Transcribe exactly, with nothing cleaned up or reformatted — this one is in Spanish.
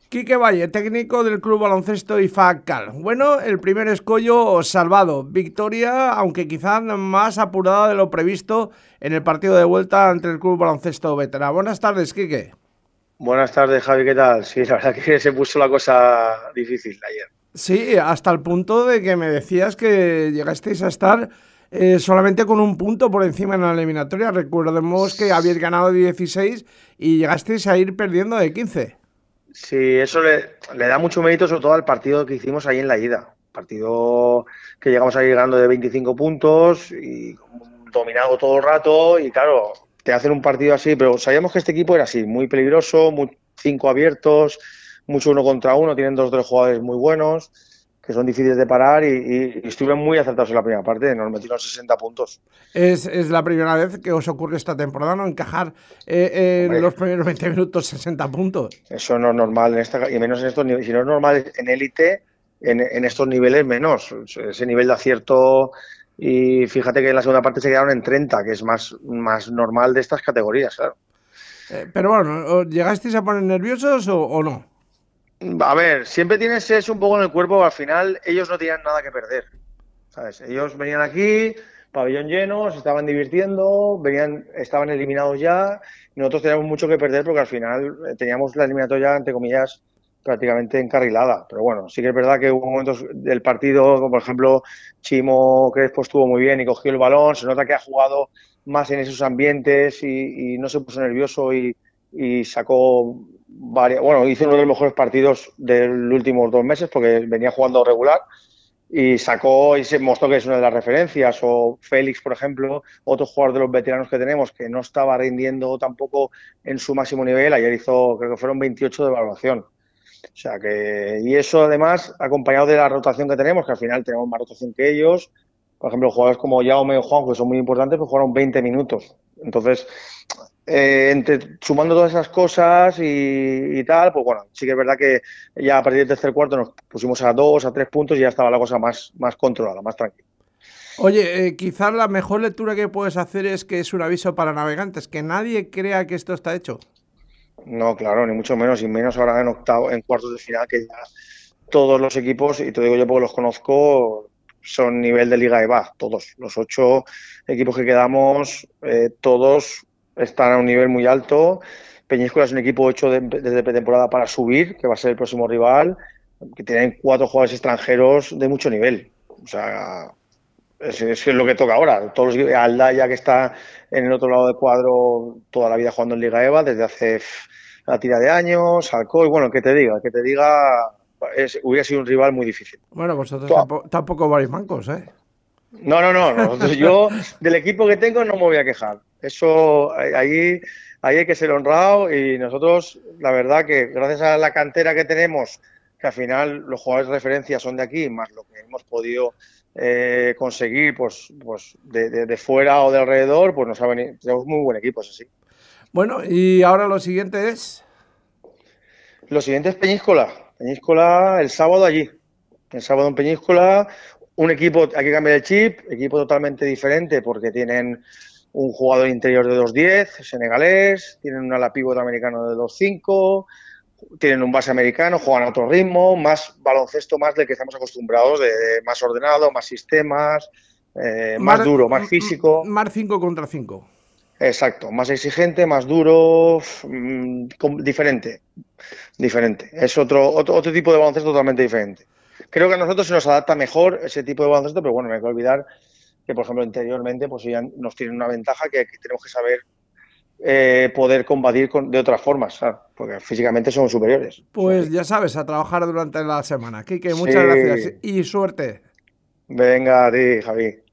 Quique Valle, técnico del Club Baloncesto I F A Cal. Bueno, el primer escollo salvado. Victoria, aunque quizás más apurada de lo previsto en el partido de vuelta ante el Club Baloncesto Veterano. Buenas tardes, Quique. Buenas tardes, Javi, ¿qué tal? Sí, la verdad que se puso la cosa difícil ayer. Sí, hasta el punto de que me decías que llegasteis a estar eh, solamente con un punto por encima en la eliminatoria. Recordemos que habéis ganado dieciséis y llegasteis a ir perdiendo de quince. Sí, eso le, le da mucho mérito sobre todo al partido que hicimos ahí en la ida. Partido que llegamos a ir ganando de veinticinco puntos y dominado todo el rato y claro, te hacen un partido así, pero sabíamos que este equipo era así, muy peligroso, muy, cinco abiertos, mucho uno contra uno, tienen dos o tres jugadores muy buenos que son difíciles de parar y, y, y estuvieron muy acertados en la primera parte, nos metieron sesenta puntos. Es, es la primera vez que os ocurre esta temporada, ¿no? Encajar eh, en Hombre, los primeros veinte minutos sesenta puntos. eso no es normal en esta, y menos en estos niveles. Si no es normal en élite, en, en estos niveles menos. Ese nivel de acierto. Y fíjate que en la segunda parte se quedaron en treinta, que es más, más normal de estas categorías, claro. Eh, pero bueno, ¿os ¿llegasteis a poner nerviosos o, o no? A ver, siempre tienes eso un poco en el cuerpo, al final ellos no tenían nada que perder, ¿sabes? Ellos venían aquí, pabellón lleno, se estaban divirtiendo, venían, estaban eliminados ya, y nosotros teníamos mucho que perder porque al final eh, teníamos la eliminatoria, entre comillas, prácticamente encarrilada. Pero bueno, sí que es verdad que hubo momentos del partido, como por ejemplo Chimo Crespo estuvo muy bien y cogió el balón, se nota que ha jugado más en esos ambientes y, y no se puso nervioso y, y sacó varias, bueno, hizo uno de los mejores partidos de los últimos dos meses porque venía jugando regular y sacó y se mostró que es una de las referencias. O Félix, por ejemplo, otro jugador de los veteranos que tenemos que no estaba rindiendo tampoco en su máximo nivel, ayer hizo, creo que fueron veintiocho de evaluación. O sea que, y eso además acompañado de la rotación que tenemos, que al final tenemos más rotación que ellos. Por ejemplo, jugadores como Jaume o Juan, que son muy importantes, pues jugaron veinte minutos. Entonces, eh, entre, sumando todas esas cosas y, y tal, pues bueno, sí que es verdad que ya a partir del tercer cuarto nos pusimos a dos, a tres puntos y ya estaba la cosa más, más controlada, más tranquila. Oye, eh, quizás la mejor lectura que puedes hacer es que es un aviso para navegantes, que nadie crea que esto está hecho. No, claro, ni mucho menos, y menos ahora en octavo, en cuartos de final, que ya todos los equipos, y te digo yo porque los conozco, son nivel de Liga EVA, todos. Los ocho equipos que quedamos, eh, todos están a un nivel muy alto. Peñíscola es un equipo hecho de, desde pretemporada para subir, que va a ser el próximo rival, que tienen cuatro jugadores extranjeros de mucho nivel. O sea, es, es lo que toca ahora. Todos los, Aldaya, que está en el otro lado del cuadro toda la vida jugando en Liga EVA, desde hace la tira de años, Alcoy, bueno, que te diga, que te diga, es, hubiera sido un rival muy difícil. Bueno, vosotros tampoco, tampoco vais mancos, ¿eh? No, no, no, nosotros, yo del equipo que tengo no me voy a quejar. Eso, ahí, ahí hay que ser honrado y nosotros, la verdad que gracias a la cantera que tenemos, que al final los jugadores de referencia son de aquí, más lo que hemos podido eh, conseguir pues, pues de, de, de fuera o de alrededor, pues nos ha venido, tenemos muy buen equipo, eso sí. Bueno, y ahora lo siguiente es... Lo siguiente es Peñíscola. Peñíscola el sábado allí. El sábado en Peñíscola, un equipo, hay que cambiar el chip, equipo totalmente diferente porque tienen un jugador interior de dos diez, senegalés, tienen un ala pívot americano de dos cinco, tienen un base americano, juegan a otro ritmo, más baloncesto más del que estamos acostumbrados, de, de más ordenado, más sistemas, eh, más Mar, duro, más físico. Mar cinco contra cinco. Exacto, más exigente, más duro, mmm, diferente, diferente. Es otro, otro, otro tipo de baloncesto totalmente diferente. Creo que a nosotros se nos adapta mejor ese tipo de baloncesto, pero bueno, no hay que olvidar que, por ejemplo, interiormente pues ya nos tienen una ventaja que, que tenemos que saber eh, poder combatir con, de otras formas, ¿sabes? Porque físicamente somos superiores. O sea, Pues ya sabes, a trabajar durante la semana. Quique, sí, muchas gracias y suerte. venga a ti, Javi.